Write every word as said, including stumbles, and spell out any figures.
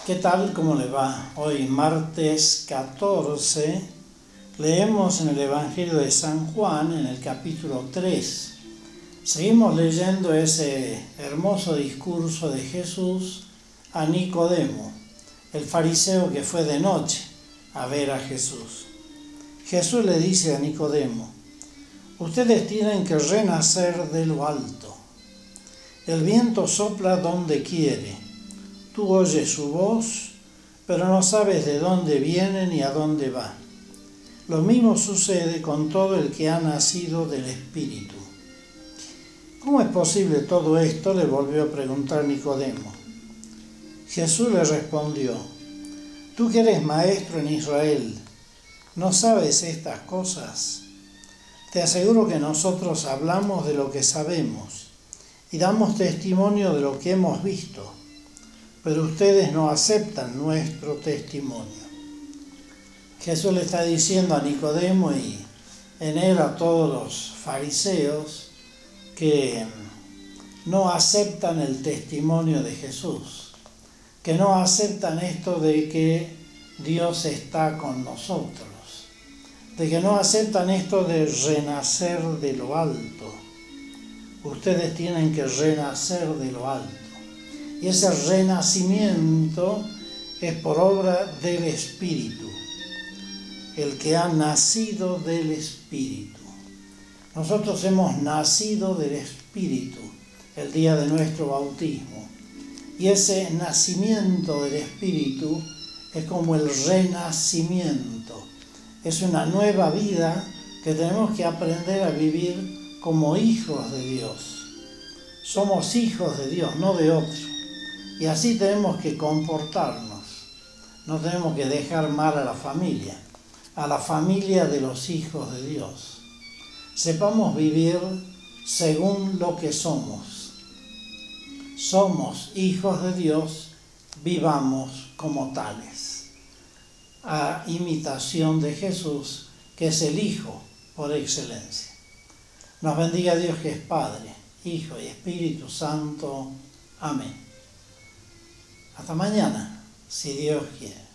¿Qué tal? ¿Cómo le va? Hoy, martes catorce, leemos en el Evangelio de San Juan, en el capítulo tres. Seguimos leyendo ese hermoso discurso de Jesús a Nicodemo, el fariseo que fue de noche a ver a Jesús. Jesús le dice a Nicodemo: ustedes tienen que renacer de lo alto. El viento sopla donde quiere. Tú oyes su voz, pero no sabes de dónde viene ni a dónde va. Lo mismo sucede con todo el que ha nacido del Espíritu. ¿Cómo es posible todo esto?, le volvió a preguntar Nicodemo. Jesús le respondió: tú que eres maestro en Israel, ¿no sabes estas cosas? Te aseguro que nosotros hablamos de lo que sabemos y damos testimonio de lo que hemos visto, pero ustedes no aceptan nuestro testimonio. Jesús le está diciendo a Nicodemo y en él a todos los fariseos que no aceptan el testimonio de Jesús, que no aceptan esto de que Dios está con nosotros, de que no aceptan esto de renacer de lo alto. Ustedes tienen que renacer de lo alto. Y ese renacimiento es por obra del Espíritu, el que ha nacido del Espíritu. Nosotros hemos nacido del Espíritu el día de nuestro bautismo. Y ese nacimiento del Espíritu es como el renacimiento. Es una nueva vida que tenemos que aprender a vivir como hijos de Dios. Somos hijos de Dios, no de otro. Y así tenemos que comportarnos. No tenemos que dejar mal a la familia, a la familia de los hijos de Dios. Sepamos vivir según lo que somos. Somos hijos de Dios, vivamos como tales. A imitación de Jesús, que es el Hijo por excelencia. Nos bendiga Dios, que es Padre, Hijo y Espíritu Santo. Amén. Hasta mañana, si Dios quiere.